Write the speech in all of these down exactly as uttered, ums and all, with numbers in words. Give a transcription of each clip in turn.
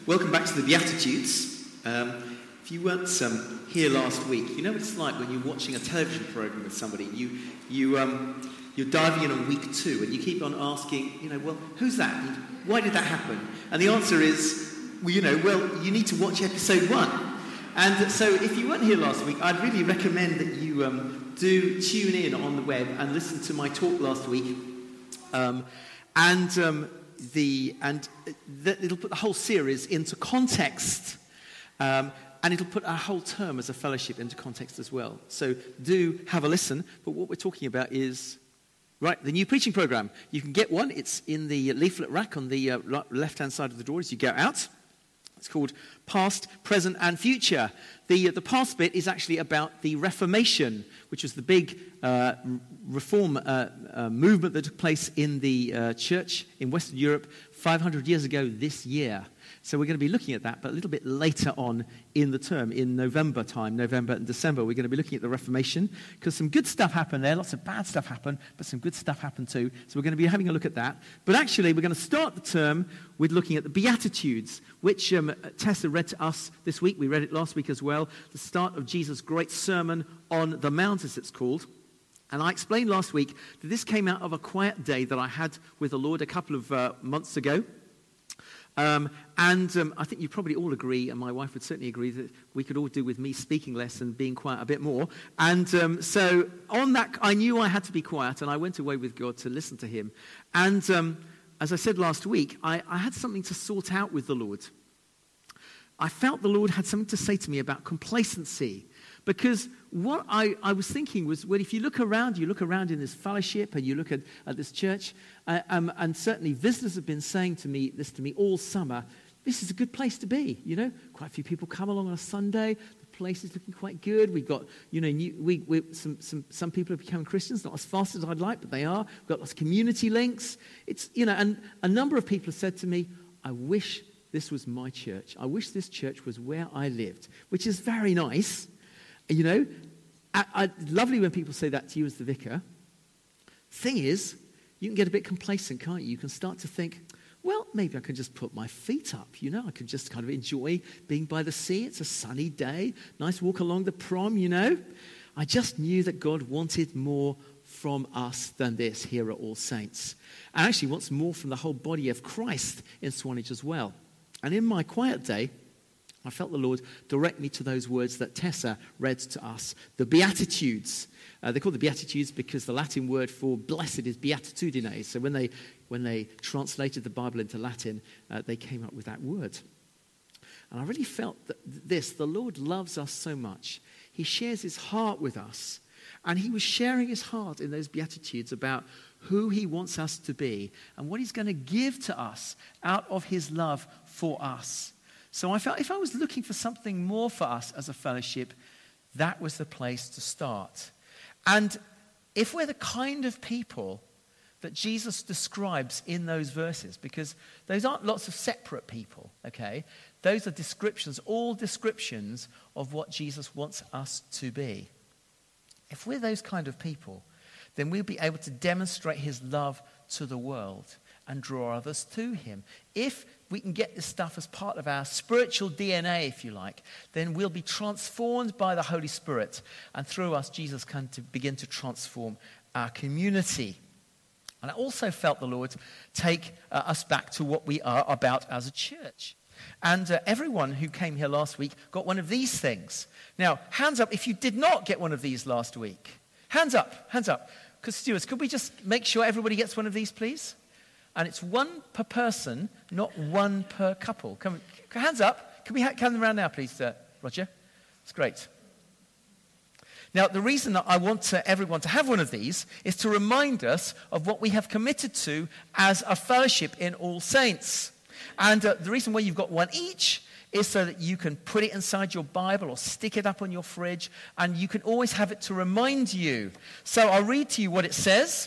Welcome back to the Beatitudes. Um, if you weren't um, here last week, you know what it's like when you're watching a television program with somebody. You, you, um, you're diving in on week two, and you keep on asking, you know, well, who's that? And why did that happen? And the answer is, well, you know, well, you need to watch episode one. And so, if you weren't here last week, I'd really recommend that you um, do tune in on the web and listen to my talk last week. Um, and um, the and the, it'll put the whole series into context, um, and it'll put our whole term as a fellowship into context as well. So do have a listen. But what we're talking about is, right, the new preaching program. You can get one. It's in the leaflet rack on the uh, left-hand side of the door as you go out. It's called Past, Present and Future. The, the past bit is actually about the Reformation, which was the big uh, reform uh, uh, movement that took place in the uh, church in Western Europe five hundred years ago this year. So we're going to be looking at that, but a little bit later on in the term, in November time, November and December, we're going to be looking at the Reformation, because some good stuff happened there, lots of bad stuff happened, but some good stuff happened too. So we're going to be having a look at that. But actually, we're going to start the term with looking at the Beatitudes, which um, Tessa read to us this week. We read it last week as well. The start of Jesus' great sermon on the Mount, as it's called. And I explained last week that this came out of a quiet day that I had with the Lord a couple of uh, months ago. Um, and um, I think you probably all agree, and my wife would certainly agree, that we could all do with me speaking less and being quiet a bit more. And um, so on that, I knew I had to be quiet, and I went away with God to listen to him. And um, as I said last week, I, I had something to sort out with the Lord. I felt the Lord had something to say to me about complacency. Because what I, I was thinking was, well, if you look around, you look around in this fellowship and you look at, at this church, uh, um, and certainly visitors have been saying to me this to me all summer, this is a good place to be, you know. Quite a few people come along on a Sunday. The place is looking quite good. We've got, you know, new, we, we, some, some, some people have become Christians, not as fast as I'd like, but they are. We've got lots of community links. It's, you know, and a number of people have said to me, I wish this was my church. I wish this church was where I lived, which is very nice. You know, I, I, lovely when people say that to you as the vicar. Thing is, you can get a bit complacent, can't you? You can start to think, well, maybe I could just put my feet up, you know. I could just kind of enjoy being by the sea. It's a sunny day. Nice walk along the prom, you know. I just knew that God wanted more from us than this here at All Saints. And actually wants more from the whole body of Christ in Swanage as well. And in my quiet day, I felt the Lord direct me to those words that Tessa read to us, the Beatitudes. Uh, they're called the Beatitudes because the Latin word for blessed is beatitudine. So when they when they translated the Bible into Latin, uh, they came up with that word. And I really felt that this, the Lord loves us so much. He shares his heart with us. And he was sharing his heart in those Beatitudes about who he wants us to be and what he's going to give to us out of his love for us. So I felt if I was looking for something more for us as a fellowship, that was the place to start. And if we're the kind of people that Jesus describes in those verses, because those aren't lots of separate people, okay? Those are descriptions, all descriptions of what Jesus wants us to be. If we're those kind of people, then we'll be able to demonstrate his love to the world and draw others to him. If we can get this stuff as part of our spiritual D N A, if you like, then we'll be transformed by the Holy Spirit. And through us, Jesus can to begin to transform our community. And I also felt the Lord take uh, us back to what we are about as a church. And uh, everyone who came here last week got one of these things. Now, hands up if you did not get one of these last week. Hands up, hands up. Because stewards, could we just make sure everybody gets one of these, please? And it's one per person, not one per couple. Come, hands up. Can we ha- come around now, please, uh, Roger? That's great. Now, the reason that I want uh, everyone to have one of these is to remind us of what we have committed to as a fellowship in All Saints. And uh, the reason why you've got one each is so that you can put it inside your Bible or stick it up on your fridge, and you can always have it to remind you. So I'll read to you what it says.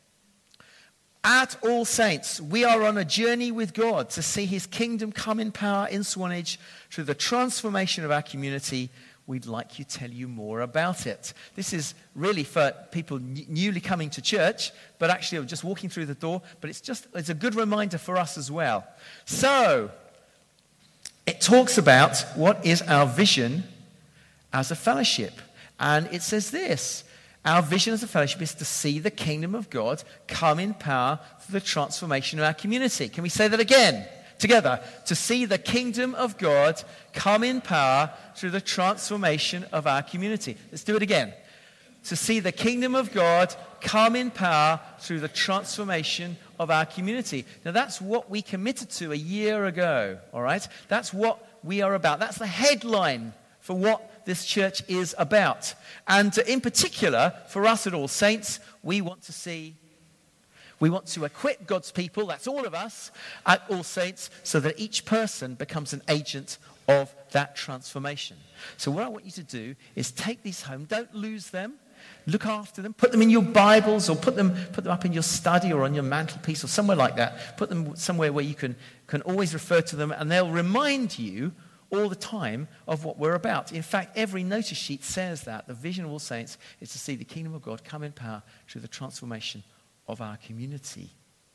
At All Saints, we are on a journey with God to see his kingdom come in power in Swanage through the transformation of our community. We'd like to tell you more about it. This is really for people n- newly coming to church, but actually just walking through the door. But it's just it's a good reminder for us as well. So, it talks about what is our vision as a fellowship. And it says this: our vision as a fellowship is to see the kingdom of God come in power through the transformation of our community. Can we say that again? Together. To see the kingdom of God come in power through the transformation of our community. Let's do it again. To see the kingdom of God come in power through the transformation of our community. Now that's what we committed to a year ago, all right? That's what we are about. That's the headline for what this church is about. And in particular, for us at All Saints, we want to see, we want to equip God's people, that's all of us, at All Saints, so that each person becomes an agent of that transformation. So what I want you to do is take these home, don't lose them. Look after them. Put them in your Bibles, or put them put them up in your study or on your mantelpiece or somewhere like that. Put them somewhere where you can, can always refer to them, and they'll remind you all the time of what we're about. In fact, every notice sheet says that. The vision of All Saints is to see the kingdom of God come in power through the transformation of our community.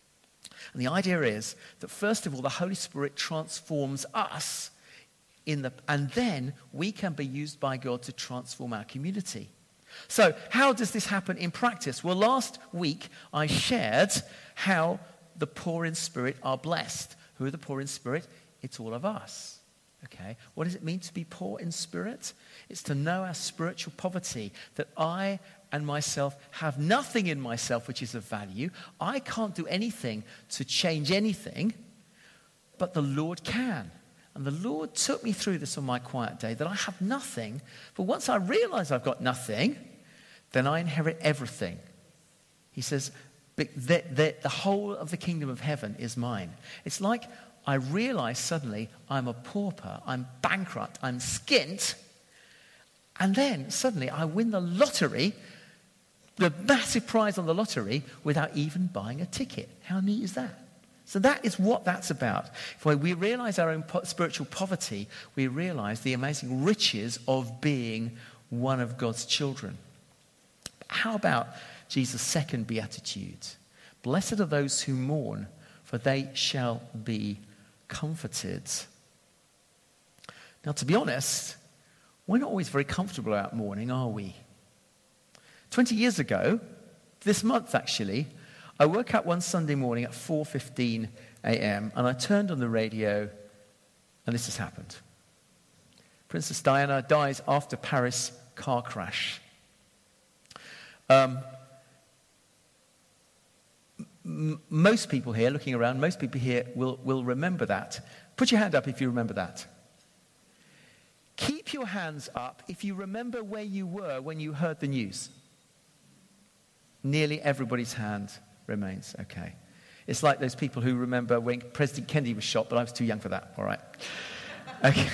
And the idea is that, first of all, the Holy Spirit transforms us, in the, and then we can be used by God to transform our community. So how does this happen in practice? Well, last week I shared how the poor in spirit are blessed. Who are the poor in spirit? It's all of us. Okay. What does it mean to be poor in spirit? It's to know our spiritual poverty, that I and myself have nothing in myself which is of value. I can't do anything to change anything, but the Lord can. And the Lord took me through this on my quiet day, that I have nothing. But once I realize I've got nothing, then I inherit everything. He says, the, the, the whole of the kingdom of heaven is mine. It's like I realize suddenly I'm a pauper, I'm bankrupt, I'm skint. And then suddenly I win the lottery, the massive prize on the lottery, without even buying a ticket. How neat is that? So that is what that's about. If we realize our own po- spiritual poverty, we realize the amazing riches of being one of God's children. How about Jesus' second beatitude? Blessed are those who mourn, for they shall be comforted. Now, to be honest, we're not always very comfortable about mourning, are we? Twenty years ago, this month actually, I woke up one Sunday morning at four fifteen a.m. and I turned on the radio, and this has happened. Princess Diana dies after Paris car crash. Um, m- most people here, looking around, most people here will, will remember that. Put your hand up if you remember that. Keep your hands up if you remember where you were when you heard the news. Nearly everybody's hand remains. Okay. It's like those people who remember when President Kennedy was shot, but I was too young for that. All right. Okay.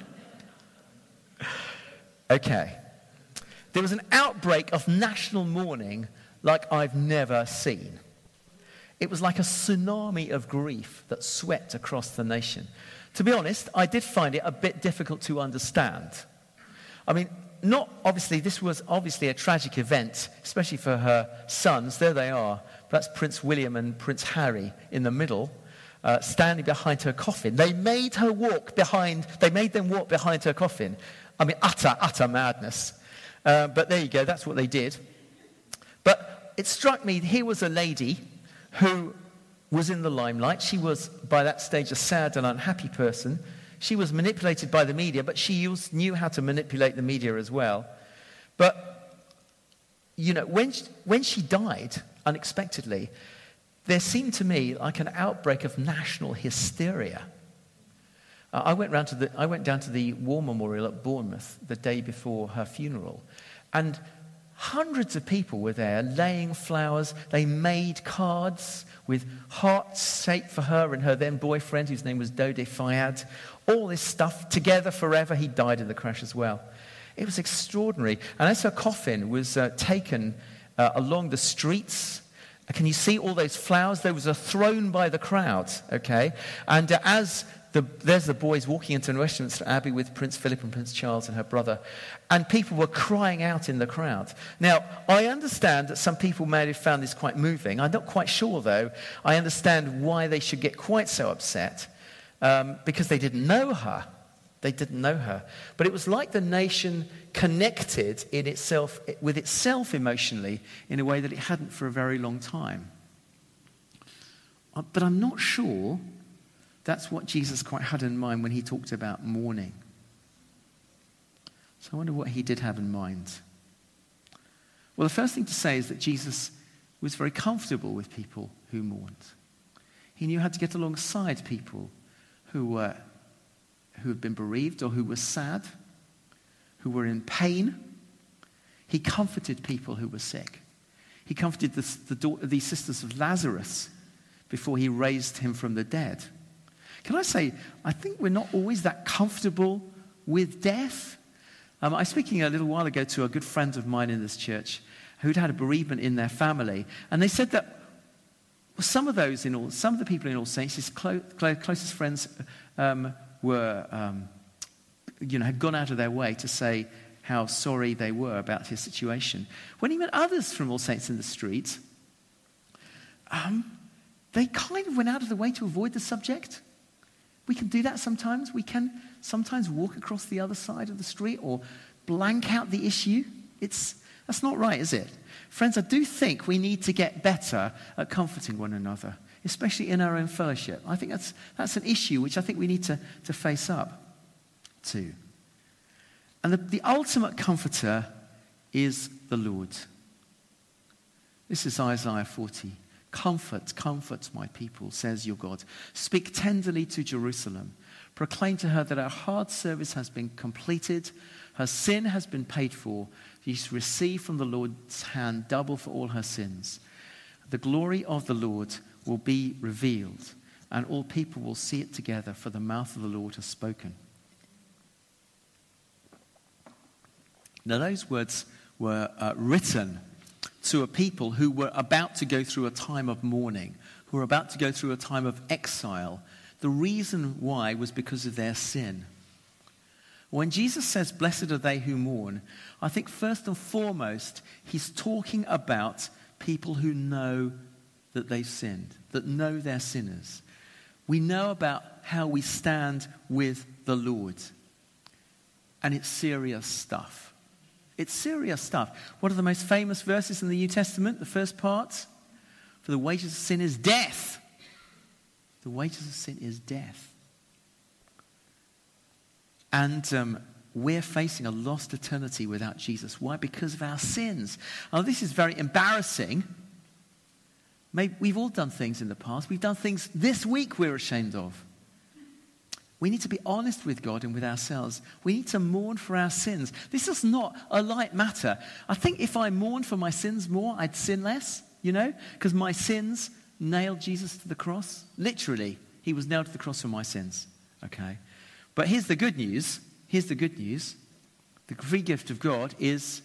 Okay. There was an outbreak of national mourning like I've never seen. It was like a tsunami of grief that swept across the nation. To be honest, I did find it a bit difficult to understand. I mean, not obviously, this was obviously a tragic event, especially for her sons. There they are. That's Prince William and Prince Harry in the middle, uh, standing behind her coffin. They made her walk behind, they made them walk behind her coffin. I mean, utter, utter madness. Uh, but there you go, that's what they did. But it struck me, here was a lady who was in the limelight. She was, by that stage, a sad and unhappy person. She was manipulated by the media, but she used, knew how to manipulate the media as well. But, you know, when she, when she died unexpectedly, there seemed to me like an outbreak of national hysteria. Uh, I went round to the, I went down to the War Memorial at Bournemouth the day before her funeral, and hundreds of people were there laying flowers. They made cards with hearts shaped for her and her then boyfriend, whose name was Dode Fayad. All this stuff, together forever. He died in the crash as well. It was extraordinary. And as her coffin was uh, taken uh, along the streets, can you see all those flowers? There was a throne by the crowd, okay? And uh, as the, there's the boys walking into Westminster Abbey with Prince Philip and Prince Charles and her brother, and people were crying out in the crowd. Now, I understand that some people may have found this quite moving. I'm not quite sure, though. I understand why they should get quite so upset. um, because they didn't know her. They didn't know her. But it was like the nation connected in itself, with itself emotionally in a way that it hadn't for a very long time. But I'm not sure that's what Jesus quite had in mind when he talked about mourning. So I wonder what he did have in mind. Well, the first thing to say is that Jesus was very comfortable with people who mourned. He knew how to get alongside people who were who had been bereaved or who were sad, who were in pain. He comforted people who were sick. He comforted the, the, daughter, the sisters of Lazarus before he raised him from the dead. Can I say, I think we're not always that comfortable with death. Um, I was speaking a little while ago to a good friend of mine in this church who'd had a bereavement in their family, and they said that some of those in all, some of the people in All Saints, his clo- clo- closest friends, um, were, um, you know, had gone out of their way to say how sorry they were about his situation. When he met others from All Saints in the street, um, they kind of went out of the way to avoid the subject. We can do that sometimes. We can sometimes walk across the other side of the street or blank out the issue. It's that's not right, is it? Friends, I do think we need to get better at comforting one another, especially in our own fellowship. I think that's that's an issue which I think we need to, to face up to. And the, the ultimate comforter is the Lord. This is Isaiah forty. Comfort, comfort my people, says your God. Speak tenderly to Jerusalem. Proclaim to her that her hard service has been completed. Her sin has been paid for. She's received from the Lord's hand double for all her sins. The glory of the Lord will be revealed, and all people will see it together, for the mouth of the Lord has spoken. Now those words were uh, written to a people who were about to go through a time of mourning, who were about to go through a time of exile. The reason why was because of their sin. When Jesus says, blessed are they who mourn, I think first and foremost, he's talking about people who know that they've sinned, that know they're sinners. We know about how we stand with the Lord. And it's serious stuff. It's serious stuff. One of the most famous verses in the New Testament, the first part, for the wages of sin is death. The wages of sin is death. And um, we're facing a lost eternity without Jesus. Why? Because of our sins. Now, this is very embarrassing. Maybe we've all done things in the past. We've done things this week we're ashamed of. We need to be honest with God and with ourselves. We need to mourn for our sins. This is not a light matter. I think if I mourned for my sins more, I'd sin less, you know, because my sins nailed Jesus to the cross. Literally, he was nailed to the cross for my sins, okay? But here's the good news. Here's the good news. The free gift of God is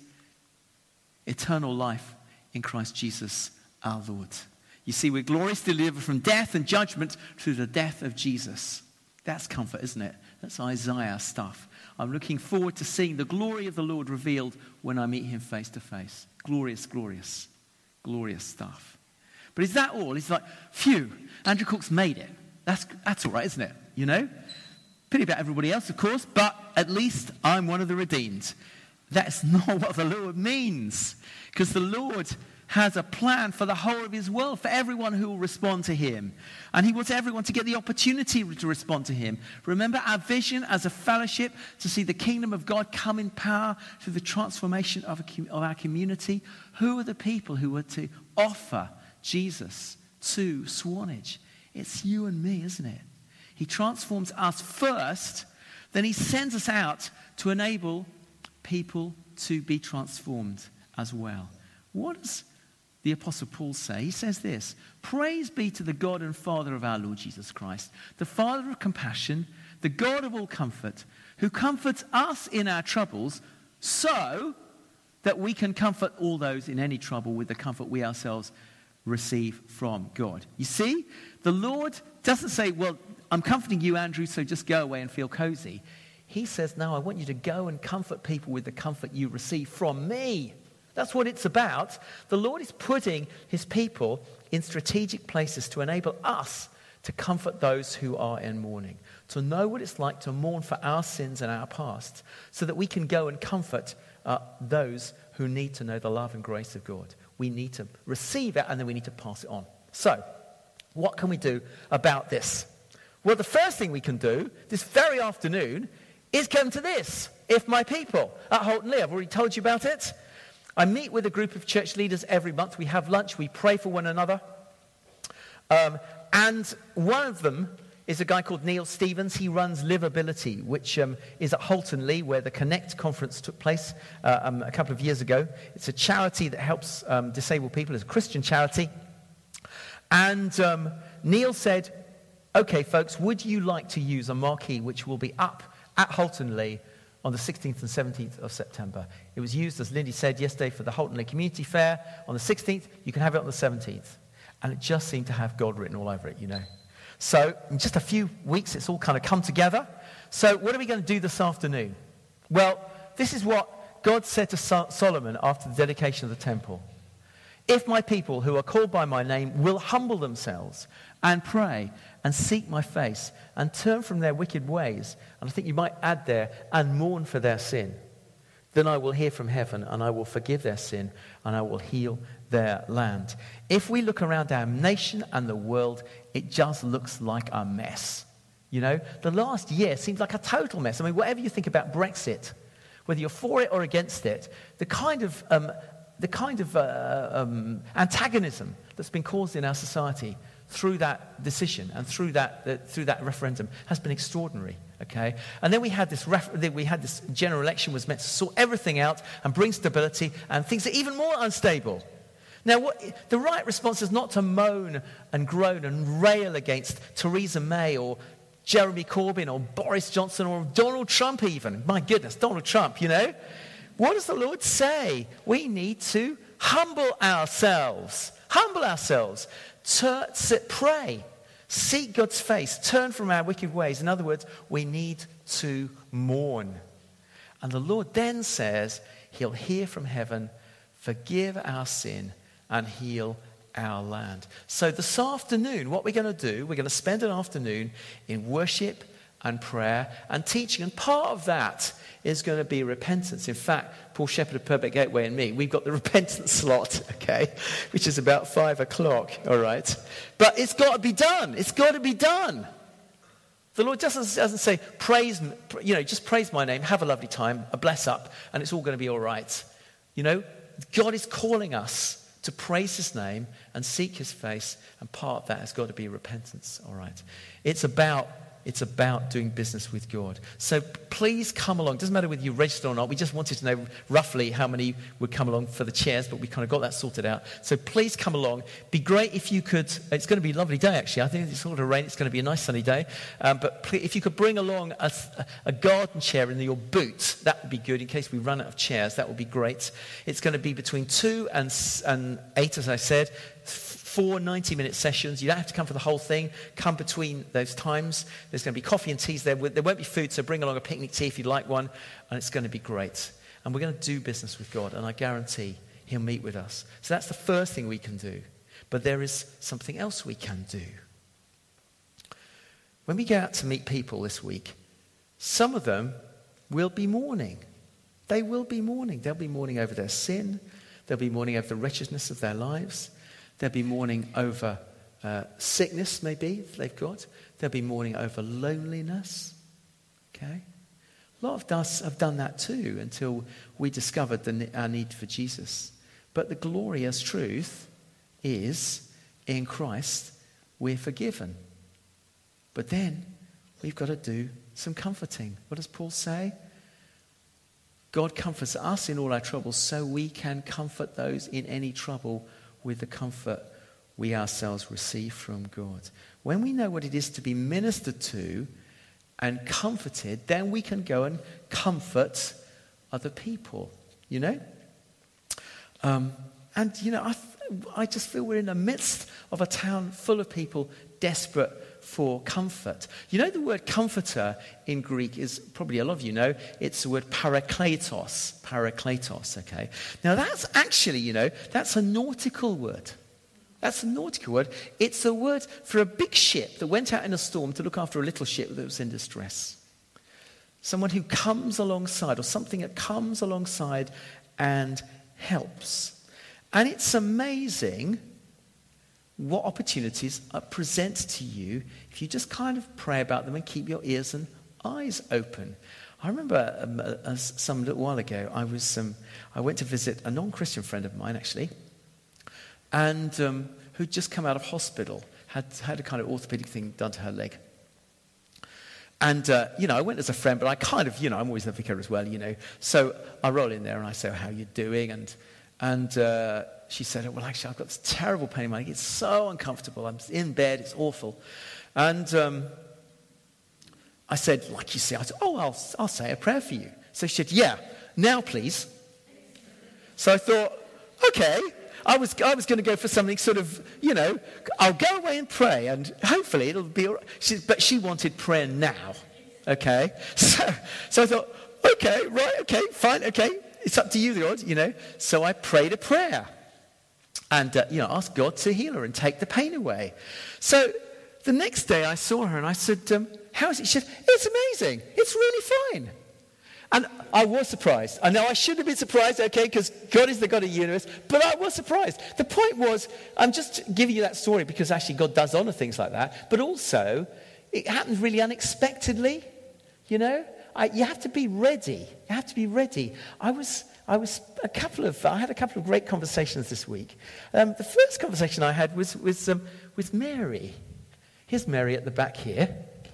eternal life in Christ Jesus our Lord. You see, we're gloriously delivered from death and judgment through the death of Jesus. That's comfort, isn't it? That's Isaiah stuff. I'm looking forward to seeing the glory of the Lord revealed when I meet him face to face. Glorious, glorious, glorious stuff. But is that all? It's like, phew, Andrew Cook's made it. That's, that's all right, isn't it? You know? Pity about everybody else, of course, but at least I'm one of the redeemed. That's not what the Lord means. Because the Lord has a plan for the whole of his world, for everyone who will respond to him. And he wants everyone to get the opportunity to respond to him. Remember our vision as a fellowship to see the kingdom of God come in power through the transformation of, a, of our community. Who are the people who are to offer Jesus to Swanage? It's you and me, isn't it? He transforms us first, then he sends us out to enable people to be transformed as well. What does the Apostle Paul say? He says this: praise be to the God and Father of our Lord Jesus Christ, the Father of compassion, the God of all comfort, who comforts us in our troubles so that we can comfort all those in any trouble with the comfort we ourselves receive from God. You see, the Lord doesn't say, well, I'm comforting you, Andrew, so just go away and feel cozy. He says, no, I want you to go and comfort people with the comfort you receive from me. That's what it's about. The Lord is putting his people in strategic places to enable us to comfort those who are in mourning, to know what it's like to mourn for our sins and our past, so that we can go and comfort uh, those who need to know the love and grace of God. We need to receive it, and then we need to pass it on. So, what can we do about this? Well, the first thing we can do this very afternoon is come to this. If my people at Holton Lee, I've already told you about it. I meet with a group of church leaders every month. We have lunch. We pray for one another. Um, and one of them is a guy called Neil Stevens. He runs Livability, which um, is at Holton Lee, where the Connect conference took place uh, um, a couple of years ago. It's a charity that helps um, disabled people. It's a Christian charity. And um, Neil said, okay, folks, would you like to use a marquee which will be up at Holton Lee on the sixteenth and seventeenth of September? It was used, as Lindy said yesterday, for the Holton Lee Community Fair on the sixteenth. You can have it on the seventeenth. And it just seemed to have God written all over it, you know. So in just a few weeks, it's all kind of come together. So what are we going to do this afternoon? Well, this is what God said to so- Solomon after the dedication of the temple. If my people who are called by my name will humble themselves and pray and seek my face and turn from their wicked ways, and I think you might add there, and mourn for their sin, then I will hear from heaven and I will forgive their sin and I will heal their land. If we look around our nation and the world, it just looks like a mess. You know, the last year seems like a total mess. I mean, whatever you think about Brexit, whether you're for it or against it, the kind of um, the kind of uh, um, antagonism that's been caused in our society through that decision and through that uh, through that referendum has been extraordinary. Okay, and then we had this ref- we had this general election was meant to sort everything out and bring stability, and things are even more unstable. Now, what, the right response is not to moan and groan and rail against Theresa May or Jeremy Corbyn or Boris Johnson or Donald Trump even. My goodness, Donald Trump, you know. What does the Lord say? We need to humble ourselves. Humble ourselves. Tur- sit, pray. Seek God's face. Turn from our wicked ways. In other words, we need to mourn. And the Lord then says he'll hear from heaven, forgive our sin, and heal our land. So this afternoon, what we're going to do, we're going to spend an afternoon in worship and prayer and teaching. And part of that is going to be repentance. In fact, Paul Shepherd of Purbeck Gateway and me, we've got the repentance slot, okay, which is about five o'clock, all right? But it's got to be done. It's got to be done. The Lord just doesn't, doesn't say, praise, you know, just praise my name, have a lovely time, a bless up, and it's all going to be all right. You know, God is calling us to praise his name and seek his face, and part of that has got to be repentance, all right? It's about It's about doing business with God. So please come along. Doesn't matter whether you register or not. We just wanted to know roughly how many would come along for the chairs, but we kind of got that sorted out. So please come along. Be great if you could. It's going to be a lovely day, actually. I think it's sort of rain. It's going to be a nice sunny day. Um, but please, if you could bring along a, a garden chair in your boot, that would be good in case we run out of chairs. That would be great. It's going to be between two and, and eight, as I said. Four ninety-minute sessions. You don't have to come for the whole thing. Come between those times. There's going to be coffee and teas there. There won't be food, so bring along a picnic tea if you'd like one, and it's going to be great. And we're going to do business with God, and I guarantee he'll meet with us. So that's the first thing we can do. But there is something else we can do. When we go out to meet people this week, some of them will be mourning. They will be mourning. They'll be mourning over their sin. They'll be mourning over the wretchedness of their lives. They'll be mourning over uh, sickness, maybe, if they've got. They'll be mourning over loneliness. Okay? A lot of us have done that too until we discovered the, our need for Jesus. But the glorious truth is, in Christ, we're forgiven. But then, we've got to do some comforting. What does Paul say? God comforts us in all our troubles so we can comfort those in any trouble with the comfort we ourselves receive from God. When we know what it is to be ministered to and comforted, then we can go and comfort other people, you know? Um, and, you know, I, th- I just feel we're in the midst of a town full of people desperate for comfort. You know, the word comforter in Greek is, probably a lot of you know, it's the word parakletos. Parakletos, okay? Now that's actually, you know, that's a nautical word. That's a nautical word. It's a word for a big ship that went out in a storm to look after a little ship that was in distress. Someone who comes alongside, or something that comes alongside and helps. And it's amazing what opportunities are present to you if you just kind of pray about them and keep your ears and eyes open. I remember um, uh, some little while ago, I was um, I went to visit a non-Christian friend of mine, actually, and um, who'd just come out of hospital, had had a kind of orthopedic thing done to her leg. And, uh, you know, I went as a friend, but I kind of, you know, I'm always the vicar as well, you know. So I roll in there and I say, how are you doing? And and uh, she said, oh, well, actually, I've got this terrible pain in my leg. It's so uncomfortable. I'm in bed. It's awful. And um, I said, like you say, I said, oh, I'll, I'll say a prayer for you. So she said, yeah, now, please. So I thought, okay. I was I was going to go for something sort of, you know, I'll go away and pray and hopefully it'll be all right. She, but she wanted prayer now, okay? So, so I thought, okay, right, okay, fine, okay. It's up to you, Lord, you know. So I prayed a prayer and, uh, you know, asked God to heal her and take the pain away. So the next day I saw her and I said, um, how is it? She said, it's amazing. It's really fine. And I was surprised. I know I shouldn't have been surprised, okay, because God is the God of the universe, but I was surprised. The point was, I'm just giving you that story because actually God does honor things like that, but also it happened really unexpectedly, you know. I, you have to be ready. You have to be ready. I was, I was a couple of, I had a couple of great conversations this week. Um, the first conversation I had was with, um, with Mary. Here's Mary at the back here.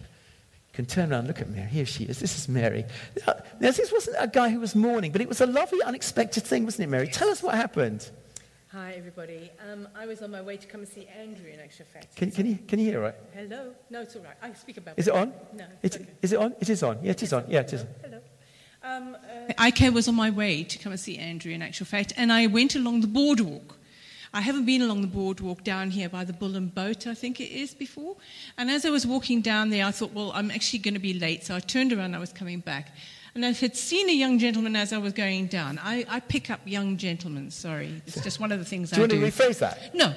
You can turn around and look at Mary. Here she is. This is Mary. Now, this wasn't a guy who was mourning, but it was a lovely, unexpected thing, wasn't it, Mary? Tell us what happened. Hi, everybody. Um, I was on my way to come and see Andrew, in actual fact. Can, can, you, can you hear all right? Hello? No, it's all right. I speak about Is it on? No, it's it, okay. Is it on? It is on. Yeah, it is on. Yeah, it is. Hello. Um, uh, I was on my way to come and see Andrew, in actual fact, and I went along the boardwalk. I haven't been along the boardwalk down here by the Bull and Boat, I think it is, before. And as I was walking down there, I thought, well, I'm actually going to be late. So I turned around and I was coming back. And I had seen a young gentleman as I was going down. I, I pick up young gentlemen, sorry. It's just one of the things do I do. Do you want to rephrase that? No.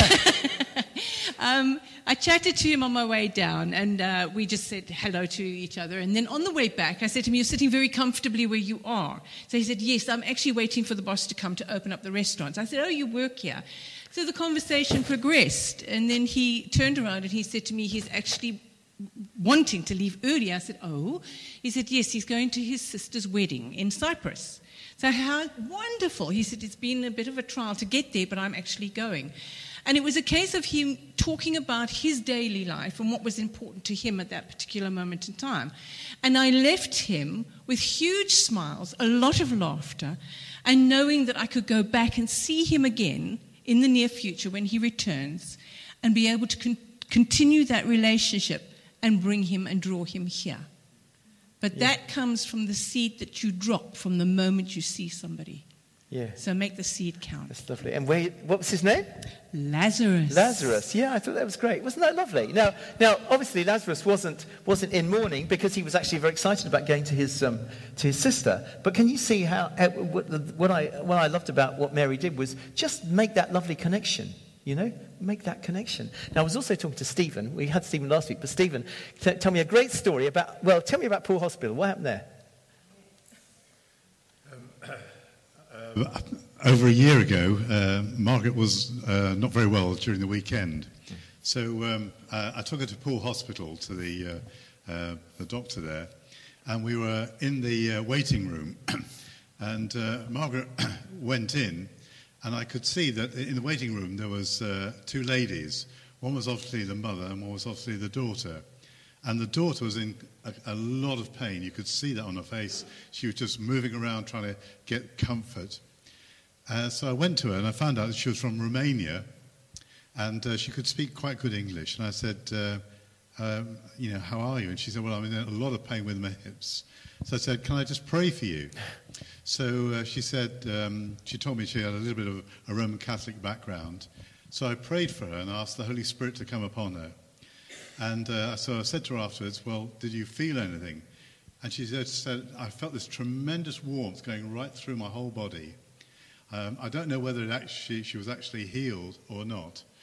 Yeah. um, I chatted to him on my way down, and uh, we just said hello to each other. And then on the way back, I said to him, you're sitting very comfortably where you are. So he said, yes, I'm actually waiting for the boss to come to open up the restaurant. I said, oh, you work here. So the conversation progressed, and then he turned around and he said to me, he's actually wanting to leave early. I said, oh. He said, yes, he's going to his sister's wedding in Cyprus. So how wonderful. He said, it's been a bit of a trial to get there, but I'm actually going. And it was a case of him talking about his daily life and what was important to him at that particular moment in time. And I left him with huge smiles, a lot of laughter, and knowing that I could go back and see him again in the near future when he returns and be able to con- continue that relationship and bring him and draw him here. But yeah. That comes from the seed that you drop from the moment you see somebody. Yeah. So make the seed count. That's lovely. And where, what was his name? Lazarus. Lazarus. Yeah, I thought that was great. Wasn't that lovely? Now, now, obviously, Lazarus wasn't wasn't in mourning because he was actually very excited about going to his um, to his sister. But can you see how uh, what, what I what I loved about what Mary did was just make that lovely connection. You know, make that connection. Now, I was also talking to Stephen. We had Stephen last week, but Stephen, t- tell me a great story about. Well, tell me about Poole Hospital. What happened there? Uh, over a year ago, uh, Margaret was uh, not very well during the weekend. So um, uh, I took her to Poole Hospital, to the, uh, uh, the doctor there, and we were in the uh, waiting room. and uh, Margaret went in, and I could see that in the waiting room there was uh, two ladies. One was obviously the mother, and one was obviously the daughter. And the daughter was in a, a lot of pain. You could see that on her face. She was just moving around trying to get comfort. Uh, so I went to her and I found out that she was from Romania, and uh, she could speak quite good English. And I said, uh, um, you know, how are you? And she said, well, I'm in a lot of pain with my hips. So I said, can I just pray for you? So uh, she said, um, she told me she had a little bit of a Roman Catholic background. So I prayed for her and asked the Holy Spirit to come upon her. And uh, so I said to her afterwards, well, did you feel anything? And she said, said I felt this tremendous warmth going right through my whole body. Um, I don't know whether it actually, she was actually healed or not,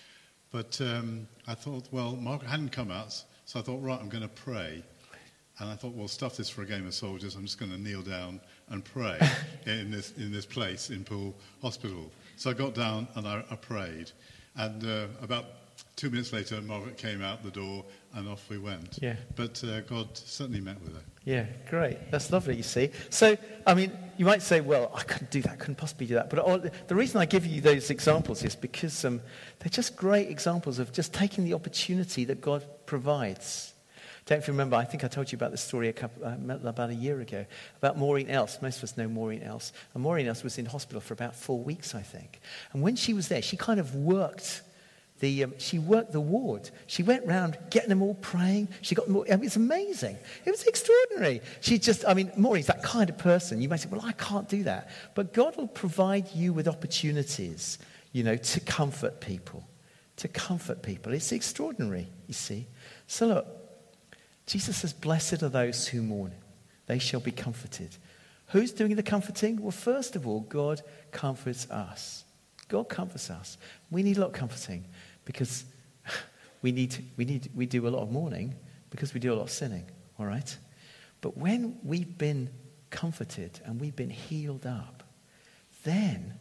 But um, I thought, well, Margaret hadn't come out, so I thought, right, I'm going to pray. And I thought, well, stuff this for a game of soldiers. I'm just going to kneel down and pray in this in this place in Poole Hospital. So I got down and I, I prayed. And uh, about two minutes later, Margaret came out the door and off we went. Yeah. But uh, God certainly met with her. Yeah, great. That's lovely, you see. So, I mean, you might say, well, I couldn't do that, I couldn't possibly do that. But all, the reason I give you those examples is because um, they're just great examples of just taking the opportunity that God provides. Don't you remember, I think I told you about this story a couple, uh, about a year ago, about Maureen Else. Most of us know Maureen Else. And Maureen Else was in hospital for about four weeks, I think. And when she was there, she kind of worked the, um, she worked the ward. She went round getting them all praying. She got them all, I mean, it's amazing. It was extraordinary. She just, I mean, Maureen's that kind of person. You might say, well, I can't do that. But God will provide you with opportunities, you know, to comfort people. To comfort people. It's extraordinary, you see. So look, Jesus says, blessed are those who mourn. They shall be comforted. Who's doing the comforting? Well, first of all, God comforts us. God comforts us. We need a lot of comforting because we need, we need, we do a lot of mourning because we do a lot of sinning, all right? But when we've been comforted and we've been healed up, then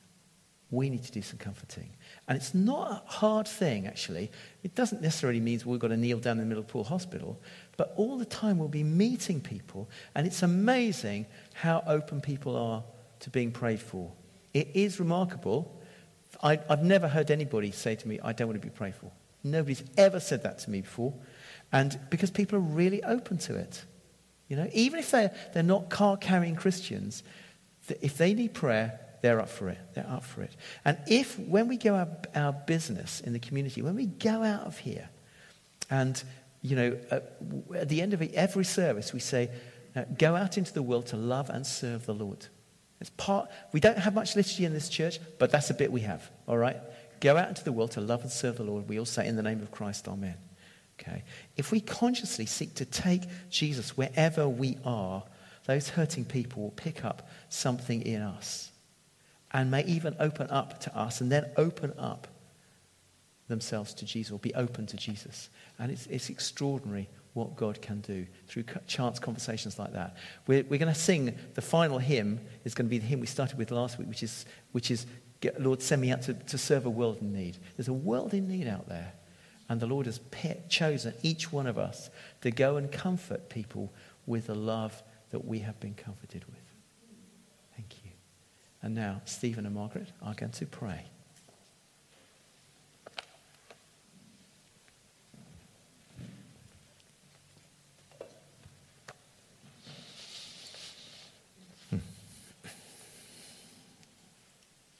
we need to do some comforting. And it's not a hard thing, actually. It doesn't necessarily mean we've got to kneel down in the middle of Poole Hospital, but all the time we'll be meeting people, and it's amazing how open people are to being prayed for. It is remarkable. I, I've never heard anybody say to me, I don't want to be prayed for. Nobody's ever said that to me before. And because people are really open to it. You know, even if they're, they're not card-carrying Christians, if they need prayer, they're up for it. They're up for it. And if, when we go our, our business in the community, when we go out of here, and, you know, at, at the end of every service, we say, uh, go out into the world to love and serve the Lord. It's part, we don't have much liturgy in this church, but that's a bit we have, all right? Go out into the world to love and serve the Lord. We all say, in the name of Christ, amen. Okay? If we consciously seek to take Jesus wherever we are, those hurting people will pick up something in us and may even open up to us and then open up themselves to Jesus or be open to Jesus. And it's, it's extraordinary what God can do through chance conversations like that. We're, we're going to sing the final hymn. Is going to be the hymn we started with last week, which is, which is Lord, send me out to, to serve a world in need. There's a world in need out there. And the Lord has pe- chosen each one of us to go and comfort people with the love that we have been comforted with. Thank you. And now, Stephen and Margaret are going to pray.